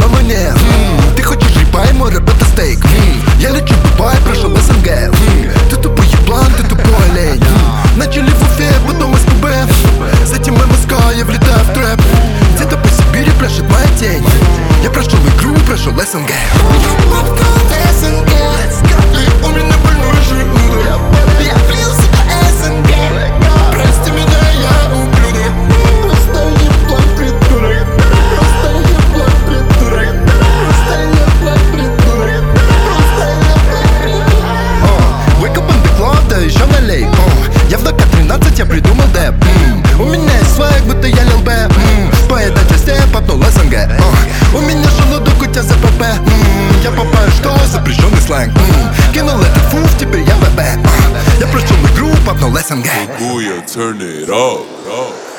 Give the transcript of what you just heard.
на луне. Ты хочешь рыба и море, это стейк. Я лечу в Дубай, прошел СНГ. Ты тупой еблан, ты тупой олень. Начали в Уфе, потом СПБ. Затем МСК, я влетаю в трэп. Где-то по Сибири пляшет моя тень. Я прошел игру, прошел СНГ. У меня больной желудок. Я влил в себя СНГ. Прости меня, я ублюдок. Просто еблан придурок. Просто еблан придурок. Просто еблан придурок. Просто еблан придурок. Wake up in the club, да еще налей. Я в ДК-13, я придумал дэп. У меня есть свайк, будто я лил Б. По этой части я попнул СНГ. У меня желудок, у тебя ЗПП. Я попаю, что запрещенный сленг. Кинул этот фуф, теперь я ВБ. Я прошел игру, попнул СНГ. Turn it up.